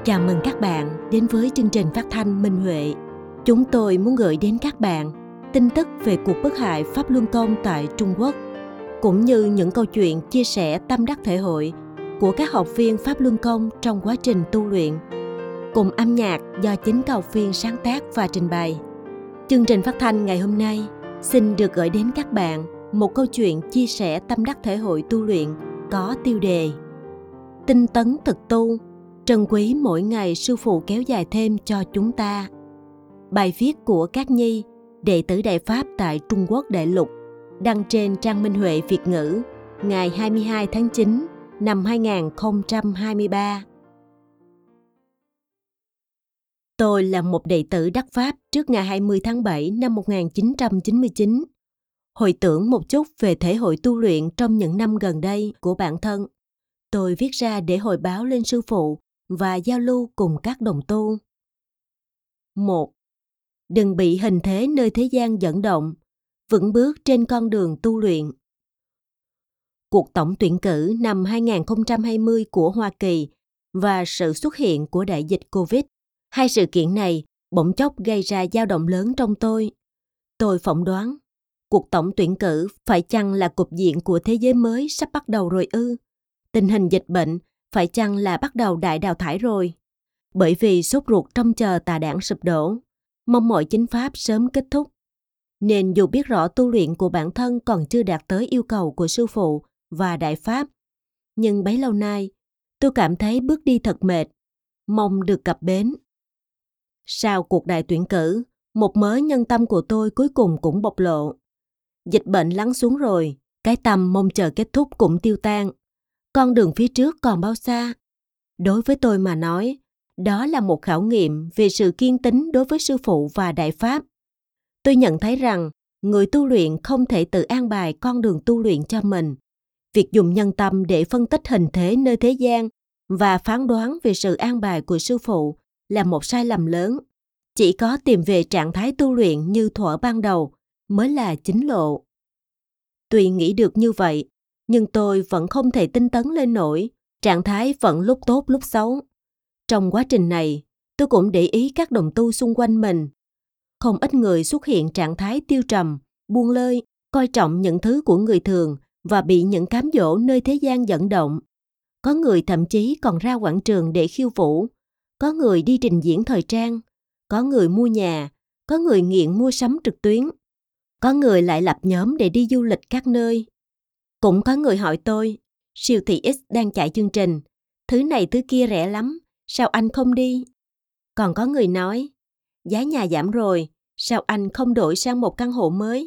Chào mừng các bạn đến với chương trình phát thanh Minh Huệ. Chúng tôi muốn gửi đến các bạn tin tức về cuộc bức hại Pháp Luân Công tại Trung Quốc, cũng như những câu chuyện chia sẻ tâm đắc thể hội của các học viên Pháp Luân Công trong quá trình tu luyện, cùng âm nhạc do chính các học viên sáng tác và trình bày. Chương trình phát thanh ngày hôm nay xin được gửi đến các bạn một câu chuyện chia sẻ tâm đắc thể hội tu luyện có tiêu đề Tinh tấn thực tu, trân quý mỗi ngày sư phụ kéo dài thêm cho chúng ta. Bài viết của Cát Nhi, đệ tử Đại Pháp tại Trung Quốc đại lục, đăng trên trang Minh Huệ Việt ngữ ngày 22 tháng 9 năm 2023. Tôi là một đệ tử đắc Pháp trước ngày 20 tháng 7 năm 1999. Hồi tưởng một chút về thể hội tu luyện trong những năm gần đây của bản thân, tôi viết ra để hồi báo lên sư phụ và giao lưu cùng các đồng tu. 1. Đừng bị hình thế nơi thế gian dẫn động, vững bước trên con đường tu luyện. Cuộc tổng tuyển cử năm 2020 của Hoa Kỳ và sự xuất hiện của đại dịch Covid, hai sự kiện này bỗng chốc gây ra dao động lớn trong tôi. Tôi phỏng đoán, cuộc tổng tuyển cử phải chăng là cục diện của thế giới mới sắp bắt đầu rồi ư? Tình hình dịch bệnh phải chăng là bắt đầu đại đào thải rồi? Bởi vì sốt ruột trông chờ tà đảng sụp đổ, mong mọi chính pháp sớm kết thúc. Nên dù biết rõ tu luyện của bản thân còn chưa đạt tới yêu cầu của sư phụ và đại pháp, nhưng bấy lâu nay, tôi cảm thấy bước đi thật mệt, mong được cập bến. Sau cuộc đại tuyển cử, một mớ nhân tâm của tôi cuối cùng cũng bộc lộ. Dịch bệnh lắng xuống rồi, cái tâm mong chờ kết thúc cũng tiêu tan. Con đường phía trước còn bao xa? Đối với tôi mà nói, đó là một khảo nghiệm về sự kiên tín đối với sư phụ và đại pháp. Tôi nhận thấy rằng, người tu luyện không thể tự an bài con đường tu luyện cho mình. Việc dùng nhân tâm để phân tích hình thế nơi thế gian và phán đoán về sự an bài của sư phụ là một sai lầm lớn. Chỉ có tìm về trạng thái tu luyện như thuở ban đầu mới là chính lộ. Tuy nghĩ được như vậy, nhưng tôi vẫn không thể tinh tấn lên nổi, trạng thái vẫn lúc tốt lúc xấu. Trong quá trình này, tôi cũng để ý các đồng tu xung quanh mình. Không ít người xuất hiện trạng thái tiêu trầm, buông lơi, coi trọng những thứ của người thường và bị những cám dỗ nơi thế gian dẫn động. Có người thậm chí còn ra quảng trường để khiêu vũ, có người đi trình diễn thời trang, có người mua nhà, có người nghiện mua sắm trực tuyến, có người lại lập nhóm để đi du lịch các nơi. Cũng có người hỏi tôi, siêu thị X đang chạy chương trình, thứ này thứ kia rẻ lắm, sao anh không đi? Còn có người nói, giá nhà giảm rồi, sao anh không đổi sang một căn hộ mới?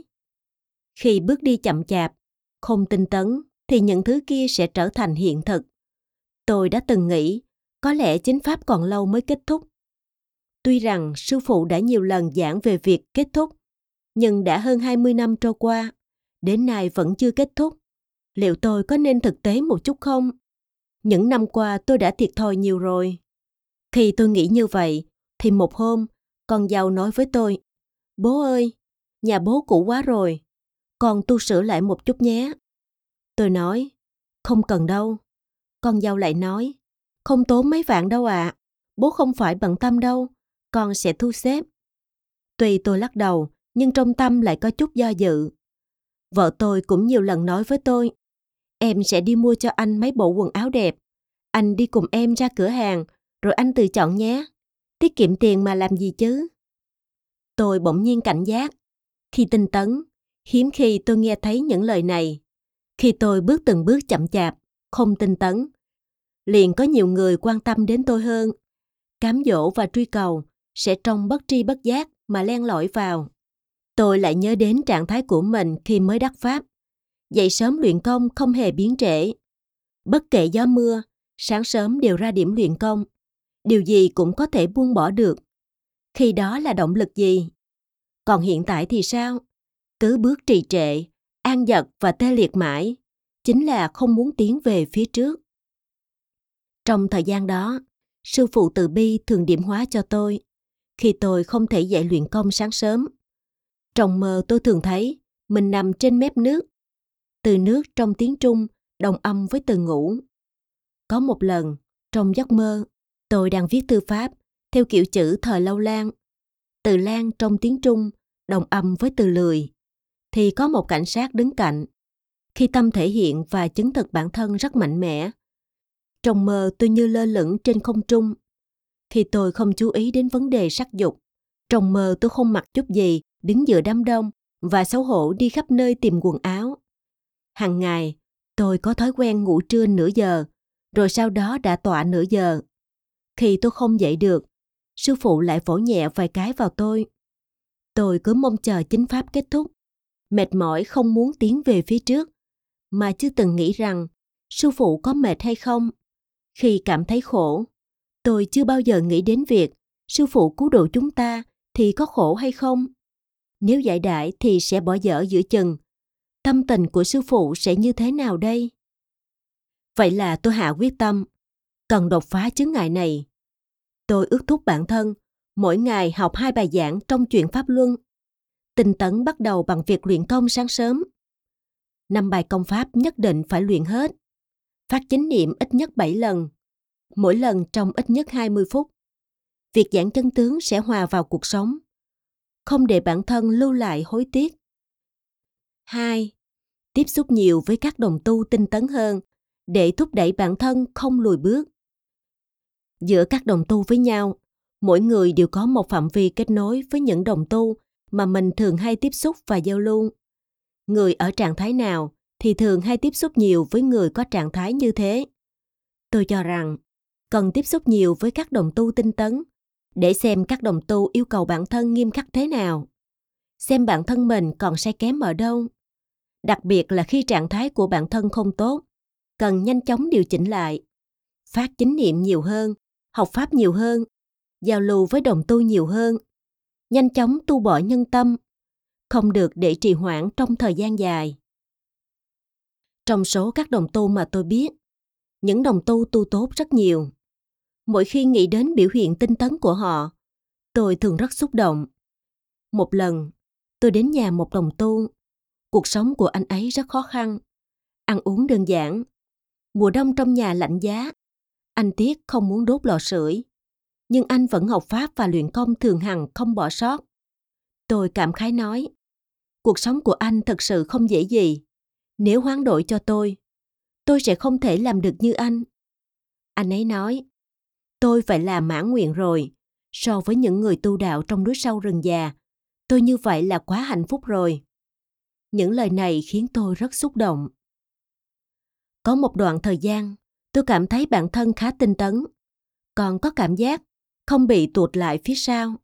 Khi bước đi chậm chạp, không tinh tấn, thì những thứ kia sẽ trở thành hiện thực. Tôi đã từng nghĩ, có lẽ chính pháp còn lâu mới kết thúc. Tuy rằng sư phụ đã nhiều lần giảng về việc kết thúc, nhưng đã hơn 20 năm trôi qua, đến nay vẫn chưa kết thúc. Liệu tôi có nên thực tế một chút không? Những năm qua tôi đã thiệt thòi nhiều rồi. Khi tôi nghĩ như vậy, thì một hôm, con dâu nói với tôi, bố ơi, nhà bố cũ quá rồi, con tu sửa lại một chút nhé. Tôi nói, không cần đâu. Con dâu lại nói, không tốn mấy vạn đâu ạ, bố không phải bận tâm đâu, con sẽ thu xếp. Tuy tôi lắc đầu, nhưng trong tâm lại có chút do dự. Vợ tôi cũng nhiều lần nói với tôi, em sẽ đi mua cho anh mấy bộ quần áo đẹp. Anh đi cùng em ra cửa hàng, rồi anh tự chọn nhé. Tiết kiệm tiền mà làm gì chứ? Tôi bỗng nhiên cảnh giác. Khi tinh tấn, hiếm khi tôi nghe thấy những lời này. Khi tôi bước từng bước chậm chạp, không tinh tấn, liền có nhiều người quan tâm đến tôi hơn. Cám dỗ và truy cầu sẽ trong bất tri bất giác mà len lỏi vào. Tôi lại nhớ đến trạng thái của mình khi mới đắc Pháp. Dậy sớm luyện công không hề biến trễ. Bất kể gió mưa, sáng sớm đều ra điểm luyện công. Điều gì cũng có thể buông bỏ được. Khi đó là động lực gì? Còn hiện tại thì sao? Cứ bước trì trệ, an dật và tê liệt mãi, chính là không muốn tiến về phía trước. Trong thời gian đó, sư phụ từ bi thường điểm hóa cho tôi. Khi tôi không thể dậy luyện công sáng sớm, trong mơ tôi thường thấy mình nằm trên mép nước. Từ nước trong tiếng Trung đồng âm với từ ngủ. Có một lần, trong giấc mơ, Tôi đang viết thư pháp theo kiểu chữ thời Lâu Lan. Từ Lan trong tiếng Trung đồng âm với từ lười. Thì có một cảnh sát đứng cạnh. Khi tâm thể hiện và chứng thực bản thân rất mạnh mẽ. Trong mơ tôi như lơ lửng trên không trung. Khi tôi không chú ý đến vấn đề sắc dục, trong mơ tôi không mặc chút gì, đứng giữa đám đông và xấu hổ đi khắp nơi tìm quần áo. Hàng ngày, tôi có thói quen ngủ trưa nửa giờ, rồi sau đó đã tọa nửa giờ. Khi tôi không dậy được, sư phụ lại vỗ nhẹ vài cái vào tôi. Tôi cứ mong chờ chính pháp kết thúc, mệt mỏi không muốn tiến về phía trước, mà chưa từng nghĩ rằng sư phụ có mệt hay không. Khi cảm thấy khổ, tôi chưa bao giờ nghĩ đến việc sư phụ cứu độ chúng ta thì có khổ hay không. Nếu giải đãi thì sẽ bỏ dở giữa chừng. Tâm tình của sư phụ sẽ như thế nào đây? Vậy là tôi hạ quyết tâm, cần đột phá chướng ngại này. Tôi ước thúc bản thân, mỗi ngày học 2 bài giảng trong Chuyện Pháp Luân. Tinh tấn bắt đầu bằng việc luyện công sáng sớm. 5 bài công pháp nhất định phải luyện hết. Phát chánh niệm ít nhất 7 lần, mỗi lần trong ít nhất 20 phút. Việc giảng chân tướng sẽ hòa vào cuộc sống. Không để bản thân lưu lại hối tiếc. 2. Tiếp xúc nhiều với các đồng tu tinh tấn hơn để thúc đẩy bản thân không lùi bước. Giữa các đồng tu với nhau, mỗi người đều có một phạm vi kết nối với những đồng tu mà mình thường hay tiếp xúc và giao lưu. Người ở trạng thái nào thì thường hay tiếp xúc nhiều với người có trạng thái như thế. Tôi cho rằng cần tiếp xúc nhiều với các đồng tu tinh tấn để xem các đồng tu yêu cầu bản thân nghiêm khắc thế nào. Xem bản thân mình còn sai kém ở đâu. Đặc biệt là khi trạng thái của bản thân không tốt, cần nhanh chóng điều chỉnh lại. Phát chánh niệm nhiều hơn, học pháp nhiều hơn, giao lưu với đồng tu nhiều hơn, nhanh chóng tu bỏ nhân tâm, không được để trì hoãn trong thời gian dài. Trong số các đồng tu mà tôi biết, những đồng tu tu tốt rất nhiều. Mỗi khi nghĩ đến biểu hiện tinh tấn của họ, tôi thường rất xúc động. Một lần, tôi đến nhà một đồng tu. Cuộc sống của anh ấy rất khó khăn, ăn uống đơn giản. Mùa đông trong nhà lạnh giá, anh tiếc không muốn đốt lò sưởi, nhưng anh vẫn học pháp và luyện công thường hằng không bỏ sót. Tôi cảm khái nói, cuộc sống của anh thật sự không dễ gì. Nếu hoán đổi cho tôi sẽ không thể làm được như anh. Anh ấy nói, tôi phải làm mãn nguyện rồi. So với những người tu đạo trong núi sâu rừng già, tôi như vậy là quá hạnh phúc rồi. Những lời này khiến tôi rất xúc động. Có một đoạn thời gian, tôi cảm thấy bản thân khá tinh tấn, còn có cảm giác không bị tụt lại phía sau.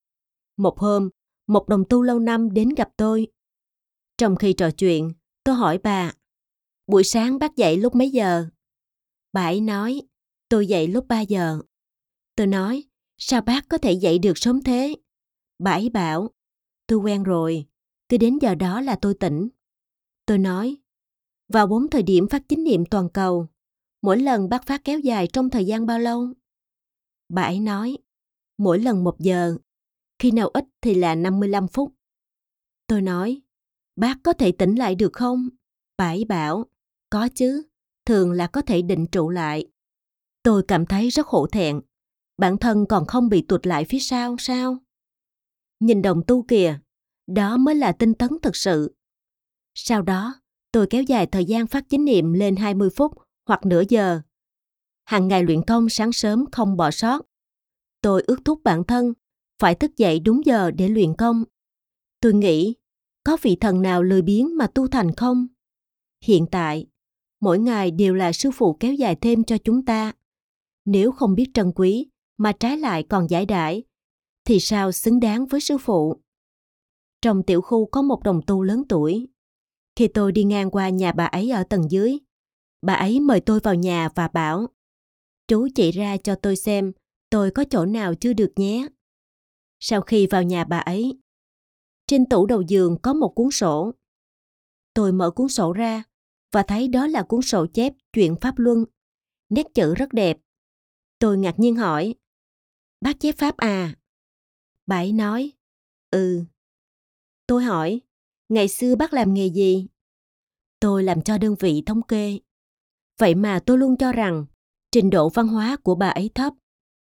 Một hôm, một đồng tu lâu năm đến gặp tôi. Trong khi trò chuyện, tôi hỏi bà, buổi sáng bác dậy lúc mấy giờ? Bà ấy nói, tôi dậy lúc 3 giờ. Tôi nói, sao bác có thể dậy được sớm thế? Bà ấy bảo, tôi quen rồi, cứ đến giờ đó là tôi tỉnh. Tôi nói, vào 4 thời điểm phát chánh niệm toàn cầu, mỗi lần bác phát kéo dài trong thời gian bao lâu? Bà ấy nói, mỗi lần 1 giờ, khi nào ít thì là 55 phút. Tôi nói, bác có thể tỉnh lại được không? Bà ấy bảo, có chứ, thường là có thể định trụ lại. Tôi cảm thấy rất hổ thẹn, bản thân còn không bị tụt lại phía sau sao? Nhìn đồng tu kìa, đó mới là tinh tấn thực sự. Sau đó, tôi kéo dài thời gian phát chánh niệm lên 20 phút hoặc nửa giờ. Hàng ngày luyện công sáng sớm không bỏ sót. Tôi ước thúc bản thân phải thức dậy đúng giờ để luyện công. Tôi nghĩ, có vị thần nào lười biếng mà tu thành không? Hiện tại, mỗi ngày đều là sư phụ kéo dài thêm cho chúng ta. Nếu không biết trân quý mà trái lại còn giải đãi, thì sao xứng đáng với sư phụ? Trong tiểu khu có một đồng tu lớn tuổi. Khi tôi đi ngang qua nhà bà ấy ở tầng dưới, bà ấy mời tôi vào nhà và bảo, chú chỉ ra cho tôi xem tôi có chỗ nào chưa được nhé. Sau khi vào nhà bà ấy, trên tủ đầu giường có một cuốn sổ. Tôi mở cuốn sổ ra và thấy đó là cuốn sổ chép Chuyện Pháp Luân. Nét chữ rất đẹp. Tôi ngạc nhiên hỏi, bác chép pháp à? Bà ấy nói, ừ. Tôi hỏi, ngày xưa bác làm nghề gì? Tôi làm cho đơn vị thống kê. Vậy mà tôi luôn cho rằng trình độ văn hóa của bà ấy thấp.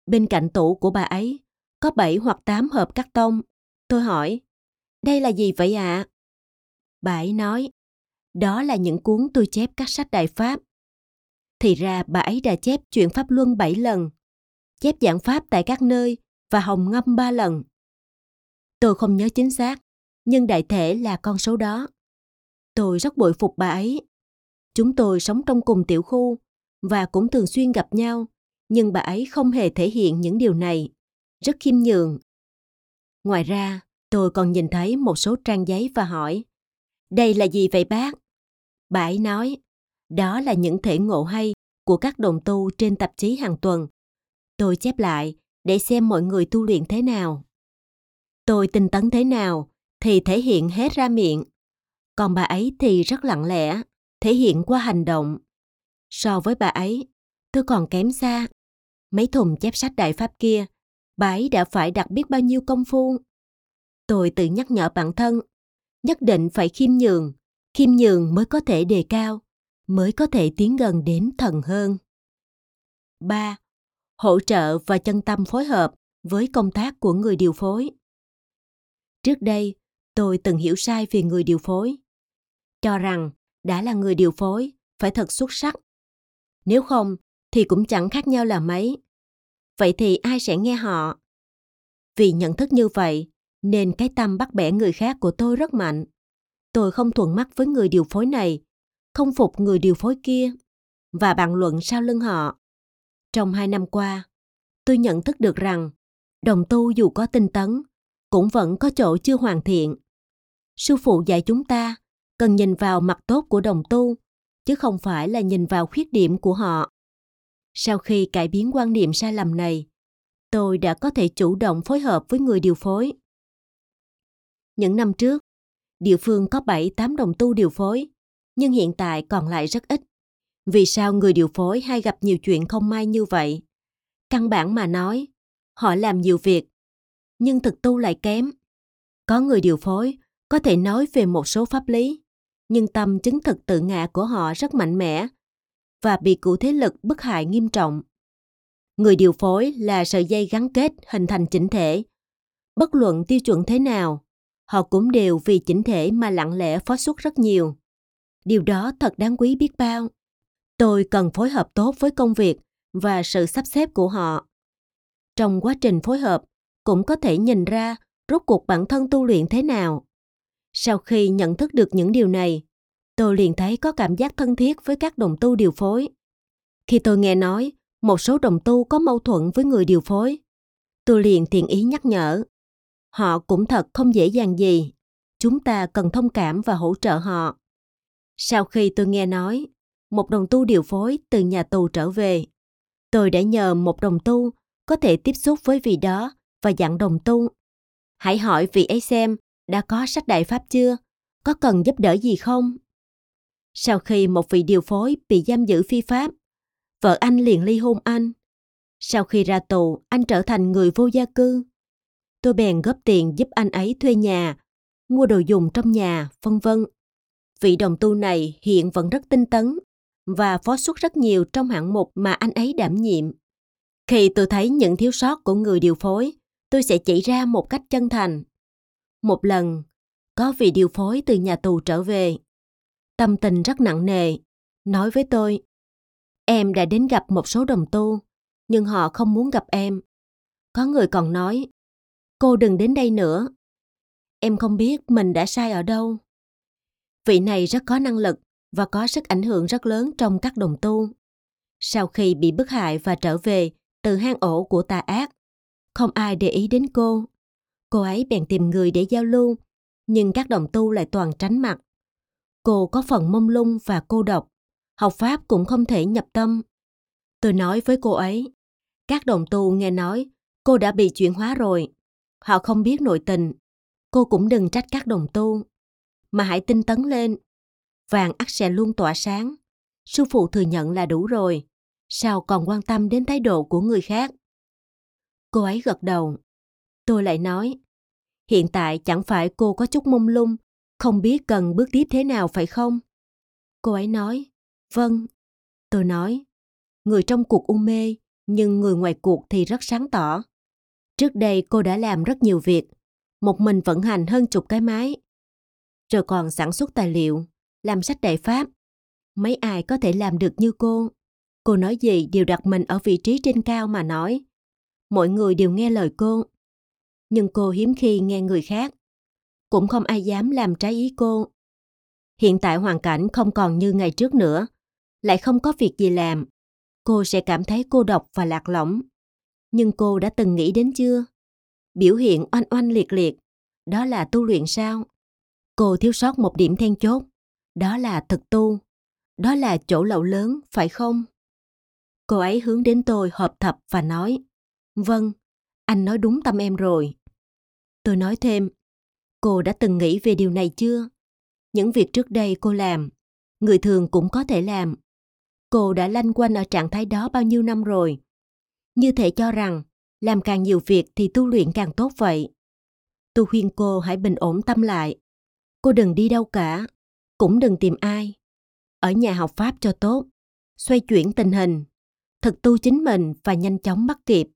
Bên cạnh tủ của bà ấy có 7 hoặc 8 hộp cắt tông. Tôi hỏi, đây là gì vậy ạ? Bà ấy nói, đó là những cuốn tôi chép các sách Đại Pháp. Thì ra bà ấy đã chép Chuyện Pháp Luân 7 lần, chép giảng Pháp tại các nơi và hồng ngâm 3 lần. Tôi không nhớ chính xác, nhưng đại thể là con số đó. Tôi rất bội phục bà ấy. Chúng tôi sống trong cùng tiểu khu và cũng thường xuyên gặp nhau, nhưng bà ấy không hề thể hiện những điều này, rất khiêm nhường. Ngoài ra, tôi còn nhìn thấy một số trang giấy và hỏi, đây là gì vậy bác? Bà ấy nói, đó là những thể ngộ hay của các đồng tu trên tạp chí hàng tuần. Tôi chép lại để xem mọi người tu luyện thế nào. Tôi tinh tấn thế nào thì thể hiện hết ra miệng. Còn bà ấy thì rất lặng lẽ, thể hiện qua hành động. So với bà ấy, tôi còn kém xa. Mấy thùng chép sách Đại Pháp kia, bà ấy đã phải đặt biết bao nhiêu công phu. Tôi tự nhắc nhở bản thân, nhất định phải khiêm nhường mới có thể đề cao, mới có thể tiến gần đến thần hơn. 3. Hỗ trợ và chân tâm phối hợp với công tác của người điều phối. Trước đây, tôi từng hiểu sai về người điều phối, cho rằng đã là người điều phối phải thật xuất sắc. Nếu không thì cũng chẳng khác nhau là mấy. Vậy thì ai sẽ nghe họ? Vì nhận thức như vậy nên cái tâm bắt bẻ người khác của tôi rất mạnh. Tôi không thuận mắt với người điều phối này, không phục người điều phối kia và bàn luận sau lưng họ. Trong 2 năm qua, tôi nhận thức được rằng đồng tu dù có tinh tấn cũng vẫn có chỗ chưa hoàn thiện. Sư phụ dạy chúng ta cần nhìn vào mặt tốt của đồng tu, chứ không phải là nhìn vào khuyết điểm của họ. Sau khi cải biến quan niệm sai lầm này, tôi đã có thể chủ động phối hợp với người điều phối. Những năm trước, địa phương có 7-8 đồng tu điều phối, nhưng hiện tại còn lại rất ít. Vì sao người điều phối hay gặp nhiều chuyện không may như vậy? Căn bản mà nói, họ làm nhiều việc, nhưng thực tu lại kém. Có người điều phối có thể nói về một số pháp lý, nhưng tâm chứng thực tự ngã của họ rất mạnh mẽ và bị cụ thế lực bức hại nghiêm trọng. Người điều phối là sợi dây gắn kết hình thành chỉnh thể. Bất luận tiêu chuẩn thế nào, họ cũng đều vì chỉnh thể mà lặng lẽ phó xuất rất nhiều. Điều đó thật đáng quý biết bao. Tôi cần phối hợp tốt với công việc và sự sắp xếp của họ. Trong quá trình phối hợp, cũng có thể nhìn ra rốt cuộc bản thân tu luyện thế nào. Sau khi nhận thức được những điều này, tôi liền thấy có cảm giác thân thiết với các đồng tu điều phối. Khi tôi nghe nói một số đồng tu có mâu thuẫn với người điều phối, tôi liền tiện ý nhắc nhở. Họ cũng thật không dễ dàng gì. Chúng ta cần thông cảm và hỗ trợ họ. Sau khi tôi nghe nói, một đồng tu điều phối từ nhà tù trở về, tôi đã nhờ một đồng tu có thể tiếp xúc với vị đó và dặn đồng tu. Hãy hỏi vị ấy xem đã có sách Đại Pháp chưa, có cần giúp đỡ gì không? Sau khi một vị điều phối bị giam giữ phi pháp, vợ anh liền ly hôn anh. Sau khi ra tù, anh trở thành người vô gia cư. Tôi bèn góp tiền giúp anh ấy thuê nhà, mua đồ dùng trong nhà, vân vân. Vị đồng tu này hiện vẫn rất tinh tấn và phó xuất rất nhiều trong hạng mục mà anh ấy đảm nhiệm. Khi tôi thấy những thiếu sót của người điều phối, tôi sẽ chỉ ra một cách chân thành. Một lần, có vị điều phối từ nhà tù trở về. Tâm tình rất nặng nề, nói với tôi, em đã đến gặp một số đồng tu, nhưng họ không muốn gặp em. Có người còn nói, cô đừng đến đây nữa. Em không biết mình đã sai ở đâu. Vị này rất có năng lực và có sức ảnh hưởng rất lớn trong các đồng tu. Sau khi bị bức hại và trở về từ hang ổ của tà ác, không ai để ý đến cô. Cô ấy bèn tìm người để giao lưu, nhưng các đồng tu lại toàn tránh mặt. Cô có phần mông lung và cô độc, học pháp cũng không thể nhập tâm. Tôi nói với cô ấy, các đồng tu nghe nói cô đã bị chuyển hóa rồi. Họ không biết nội tình. Cô cũng đừng trách các đồng tu, mà hãy tinh tấn lên. Vàng ắt sẽ luôn tỏa sáng. Sư phụ thừa nhận là đủ rồi. Sao còn quan tâm đến thái độ của người khác? Cô ấy gật đầu. Tôi lại nói, hiện tại chẳng phải cô có chút mông lung, không biết cần bước tiếp thế nào phải không? Cô ấy nói, vâng. Tôi nói, người trong cuộc u mê nhưng người ngoài cuộc thì rất sáng tỏ. Trước đây cô đã làm rất nhiều việc, một mình vận hành hơn 10 cái máy, rồi còn sản xuất tài liệu, làm sách đại pháp. Mấy ai có thể làm được như cô? Cô nói gì đều đặt mình ở vị trí trên cao mà nói. Mọi người đều nghe lời cô. Nhưng cô hiếm khi nghe người khác. Cũng không ai dám làm trái ý cô. Hiện tại hoàn cảnh không còn như ngày trước nữa, lại không có việc gì làm. Cô sẽ cảm thấy cô độc và lạc lõng. Nhưng cô đã từng nghĩ đến chưa? Biểu hiện oanh oanh liệt liệt, đó là tu luyện sao? Cô thiếu sót một điểm then chốt, đó là thực tu. Đó là chỗ lậu lớn, phải không? Cô ấy hướng đến tôi hợp thập và nói, vâng, anh nói đúng tâm em rồi. Tôi nói thêm, cô đã từng nghĩ về điều này chưa? Những việc trước đây cô làm, người thường cũng có thể làm. Cô đã lanh quanh ở trạng thái đó bao nhiêu năm rồi. Như thể cho rằng, làm càng nhiều việc thì tu luyện càng tốt vậy. Tôi khuyên cô hãy bình ổn tâm lại. Cô đừng đi đâu cả, cũng đừng tìm ai. Ở nhà học Pháp cho tốt, xoay chuyển tình hình, thực tu chính mình và nhanh chóng bắt kịp.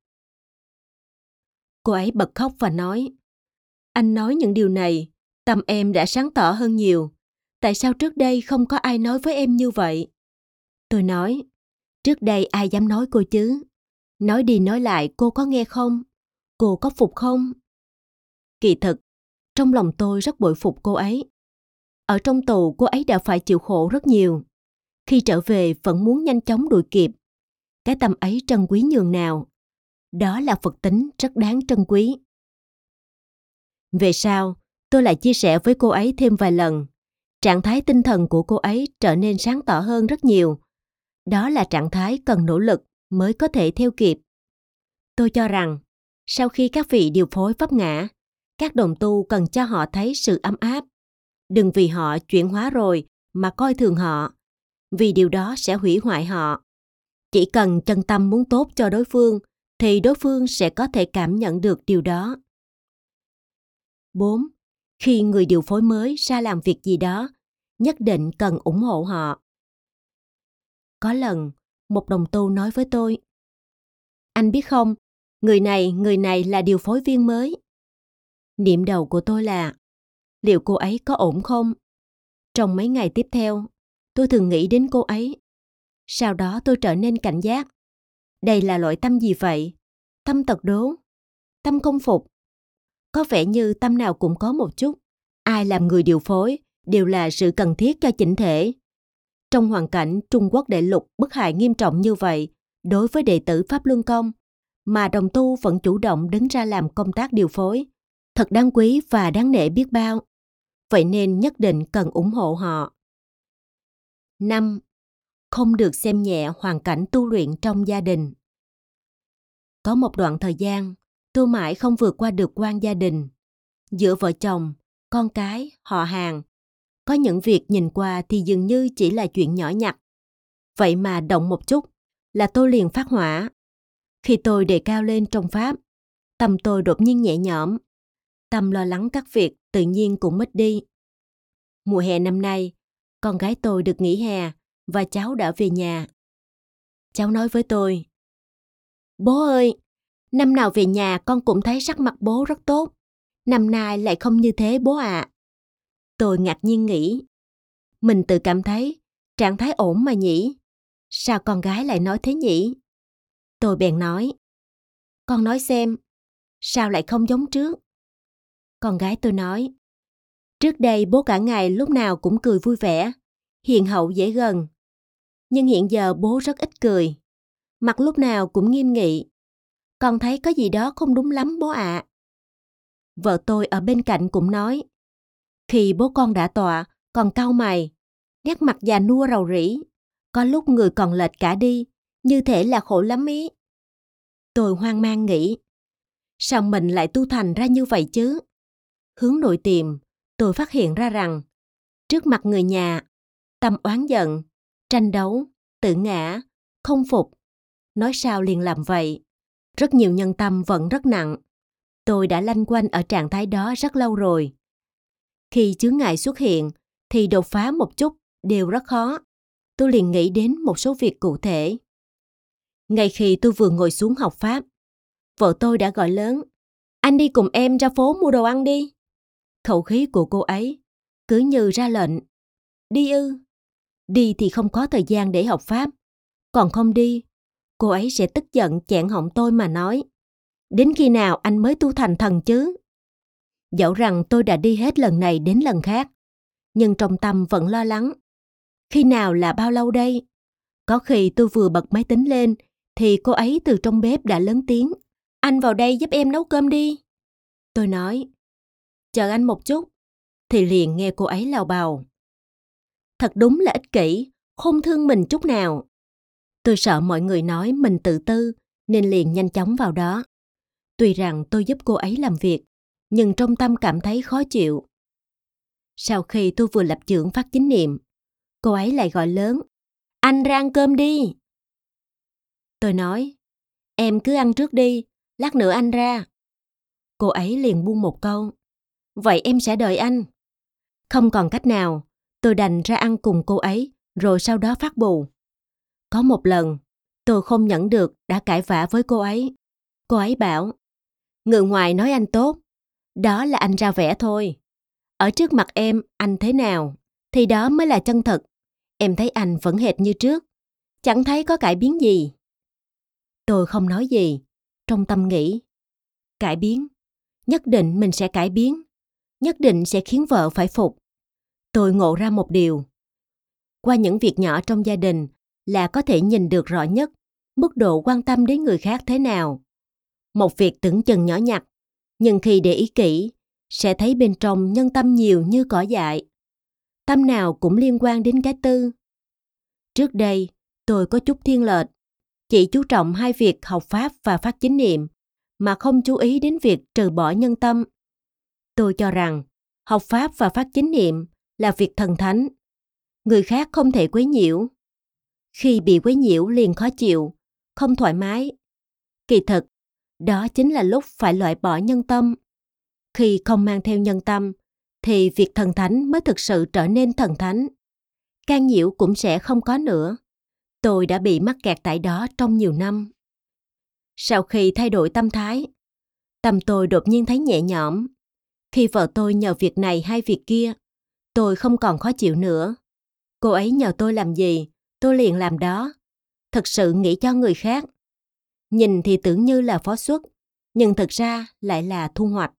Cô ấy bật khóc và nói, anh nói những điều này, tâm em đã sáng tỏ hơn nhiều. Tại sao trước đây không có ai nói với em như vậy? Tôi nói, trước đây ai dám nói cô chứ? Nói đi nói lại cô có nghe không? Cô có phục không? Kỳ thực, trong lòng tôi rất bội phục cô ấy. Ở trong tù cô ấy đã phải chịu khổ rất nhiều. Khi trở về vẫn muốn nhanh chóng đuổi kịp. Cái tâm ấy trân quý nhường nào. Đó là Phật tính rất đáng trân quý. Về sau, tôi lại chia sẻ với cô ấy thêm vài lần. Trạng thái tinh thần của cô ấy trở nên sáng tỏ hơn rất nhiều. Đó là trạng thái cần nỗ lực mới có thể theo kịp. Tôi cho rằng, sau khi các vị điều phối vấp ngã, các đồng tu cần cho họ thấy sự ấm áp. Đừng vì họ chuyển hóa rồi mà coi thường họ, vì điều đó sẽ hủy hoại họ. Chỉ cần chân tâm muốn tốt cho đối phương, thì đối phương sẽ có thể cảm nhận được điều đó. 4. Khi người điều phối mới ra làm việc gì đó, nhất định cần ủng hộ họ. Có lần, một đồng tu nói với tôi, anh biết không, người này là điều phối viên mới. Niệm đầu của tôi là, liệu cô ấy có ổn không? Trong mấy ngày tiếp theo, tôi thường nghĩ đến cô ấy. Sau đó tôi trở nên cảnh giác. Đây là loại tâm gì vậy? Tâm tật đố? Tâm không phục? Có vẻ như tâm nào cũng có một chút. Ai làm người điều phối đều là sự cần thiết cho chỉnh thể. Trong hoàn cảnh Trung Quốc đại lục bức hại nghiêm trọng như vậy đối với đệ tử Pháp Luân Công, mà đồng tu vẫn chủ động đứng ra làm công tác điều phối, thật đáng quý và đáng nể biết bao. Vậy nên nhất định cần ủng hộ họ. 5. Không được xem nhẹ hoàn cảnh tu luyện trong gia đình. Có một đoạn thời gian, tôi mãi không vượt qua được quan gia đình. Giữa vợ chồng, con cái, họ hàng, có những việc nhìn qua thì dường như chỉ là chuyện nhỏ nhặt. Vậy mà động một chút là tôi liền phát hỏa. Khi tôi đề cao lên trong Pháp, tâm tôi đột nhiên nhẹ nhõm. Tâm lo lắng các việc tự nhiên cũng mất đi. Mùa hè năm nay, con gái tôi được nghỉ hè và cháu đã về nhà. Cháu nói với tôi, bố ơi, năm nào về nhà con cũng thấy sắc mặt bố rất tốt. Năm nay lại không như thế bố ạ. Tôi ngạc nhiên nghĩ, mình tự cảm thấy trạng thái ổn mà nhỉ? Sao con gái lại nói thế nhỉ? Tôi bèn nói, con nói xem, sao lại không giống trước? Con gái tôi nói, trước đây bố cả ngày lúc nào cũng cười vui vẻ, hiền hậu dễ gần. Nhưng hiện giờ bố rất ít cười, mặt lúc nào cũng nghiêm nghị. Con thấy có gì đó không đúng lắm bố ạ. Vợ tôi ở bên cạnh cũng nói, khi bố con đã tọa, còn cau mày, nét mặt già nua rầu rĩ, có lúc người còn lệch cả đi, như thể là khổ lắm ý. Tôi hoang mang nghĩ, sao mình lại tu thành ra như vậy chứ? Hướng nội tìm, tôi phát hiện ra rằng, trước mặt người nhà, tâm oán giận, tranh đấu, tự ngã, không phục, nói sao liền làm vậy. Rất nhiều nhân tâm vẫn rất nặng. Tôi đã lanh quanh ở trạng thái đó rất lâu rồi. Khi chướng ngại xuất hiện, thì đột phá một chút đều rất khó. Tôi liền nghĩ đến một số việc cụ thể. Ngay khi tôi vừa ngồi xuống học Pháp, vợ tôi đã gọi lớn: "Anh đi cùng em ra phố mua đồ ăn đi." Khẩu khí của cô ấy cứ như ra lệnh. Đi ư? Đi thì không có thời gian để học Pháp. Còn không đi, cô ấy sẽ tức giận chẹn họng tôi mà nói: "Đến khi nào anh mới tu thành thần chứ?" Dẫu rằng tôi đã đi hết lần này đến lần khác, nhưng trong tâm vẫn lo lắng. Khi nào là bao lâu đây? Có khi tôi vừa bật máy tính lên thì cô ấy từ trong bếp đã lớn tiếng: "Anh vào đây giúp em nấu cơm đi." Tôi nói: "Chờ anh một chút." Thì liền nghe cô ấy lào bào: "Thật đúng là ích kỷ, không thương mình chút nào." Tôi sợ mọi người nói mình tự tư nên liền nhanh chóng vào đó. Tuy rằng tôi giúp cô ấy làm việc, nhưng trong tâm cảm thấy khó chịu. Sau khi tôi vừa lập chưởng phát chính niệm, cô ấy lại gọi lớn: "Anh ra ăn cơm đi." Tôi nói: "Em cứ ăn trước đi, lát nữa anh ra." Cô ấy liền buông một câu: "Vậy em sẽ đợi anh." Không còn cách nào, tôi đành ra ăn cùng cô ấy, rồi sau đó phát bù. Có một lần, tôi không nhẫn được đã cãi vã với cô ấy. Cô ấy bảo: "Người ngoài nói anh tốt, đó là anh ra vẻ thôi. Ở trước mặt em, anh thế nào, thì đó mới là chân thật. Em thấy anh vẫn hệt như trước, chẳng thấy có cải biến gì." Tôi không nói gì, trong tâm nghĩ: cải biến? Nhất định mình sẽ cải biến, nhất định sẽ khiến vợ phải phục. Tôi ngộ ra một điều: qua những việc nhỏ trong gia đình là có thể nhìn được rõ nhất mức độ quan tâm đến người khác thế nào. Một việc tưởng chừng nhỏ nhặt, nhưng khi để ý kỹ, sẽ thấy bên trong nhân tâm nhiều như cỏ dại. Tâm nào cũng liên quan đến cái tư. Trước đây, tôi có chút thiên lệch, chỉ chú trọng hai việc học Pháp và phát chánh niệm, mà không chú ý đến việc trừ bỏ nhân tâm. Tôi cho rằng học Pháp và phát chánh niệm là việc thần thánh. Người khác không thể quấy nhiễu. Khi bị quấy nhiễu liền khó chịu, không thoải mái. Kỳ thực, đó chính là lúc phải loại bỏ nhân tâm. Khi không mang theo nhân tâm, thì việc thần thánh mới thực sự trở nên thần thánh. Can nhiễu cũng sẽ không có nữa. Tôi đã bị mắc kẹt tại đó trong nhiều năm. Sau khi thay đổi tâm thái, tâm tôi đột nhiên thấy nhẹ nhõm. Khi vợ tôi nhờ việc này hay việc kia, tôi không còn khó chịu nữa. Cô ấy nhờ tôi làm gì, tôi liền làm đó. Thực sự nghĩ cho người khác. Nhìn thì tưởng như là phó xuất, nhưng thực ra lại là thu hoạch.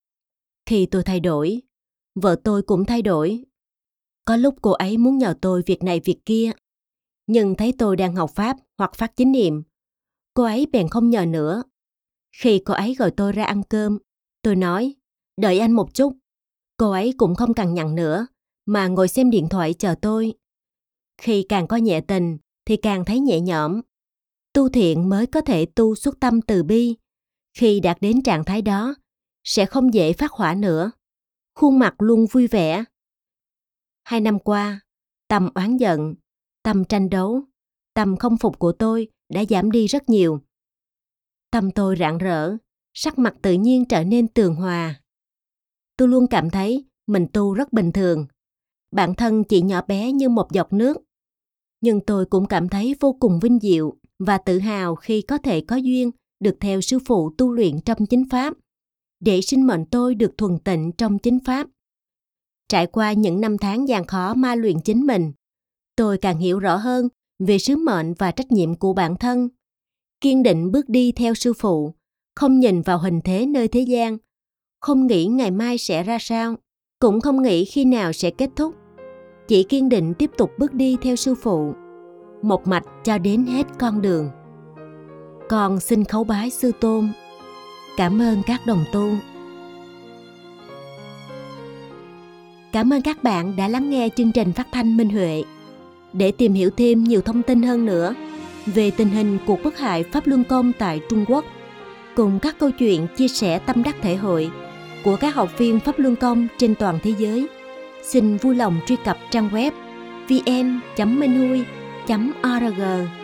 Khi tôi thay đổi, vợ tôi cũng thay đổi. Có lúc cô ấy muốn nhờ tôi việc này việc kia, nhưng thấy tôi đang học Pháp hoặc phát chánh niệm, cô ấy bèn không nhờ nữa. Khi cô ấy gọi tôi ra ăn cơm, tôi nói: "Đợi anh một chút." Cô ấy cũng không cằn nhằn nữa, mà ngồi xem điện thoại chờ tôi. Khi càng có nhẹ tình, thì càng thấy nhẹ nhõm. Tu thiện mới có thể tu xuất tâm từ bi. Khi đạt đến trạng thái đó, sẽ không dễ phát hỏa nữa. Khuôn mặt luôn vui vẻ. 2 năm qua, tâm oán giận, tâm tranh đấu, tâm không phục của tôi đã giảm đi rất nhiều. Tâm tôi rạng rỡ, sắc mặt tự nhiên trở nên tường hòa. Tôi luôn cảm thấy mình tu rất bình thường. Bản thân chỉ nhỏ bé như một giọt nước. Nhưng tôi cũng cảm thấy vô cùng vinh diệu và tự hào khi có thể có duyên được theo sư phụ tu luyện trong chánh Pháp, để sinh mệnh tôi được thuần tịnh trong chánh Pháp. Trải qua những năm tháng gian khó ma luyện chính mình, tôi càng hiểu rõ hơn về sứ mệnh và trách nhiệm của bản thân. Kiên định bước đi theo sư phụ, không nhìn vào hình thế nơi thế gian, không nghĩ ngày mai sẽ ra sao, cũng không nghĩ khi nào sẽ kết thúc. Chỉ kiên định tiếp tục bước đi theo sư phụ, một mạch cho đến hết con đường. Con xin khấu bái sư tôn. Cảm ơn các đồng tu. Cảm ơn các bạn đã lắng nghe chương trình phát thanh Minh Huệ. Để tìm hiểu thêm nhiều thông tin hơn nữa về tình hình cuộc bức hại Pháp Luân Công tại Trung Quốc, cùng các câu chuyện chia sẻ tâm đắc thể hội của các học viên Pháp Luân Công trên toàn thế giới, xin vui lòng truy cập trang web vn.minhui.org